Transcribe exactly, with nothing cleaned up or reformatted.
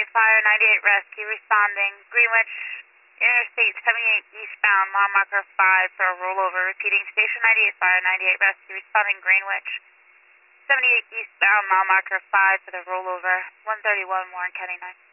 ninety-eight Fire, ninety-eight Rescue, responding. Greenwich, Interstate seventy-eight eastbound, mile marker five for a rollover. Repeating, Station ninety-eight Fire, ninety-eight Rescue, responding. Greenwich, seventy-eight eastbound, mile marker five for the rollover. one thirty-one, Warren County nine.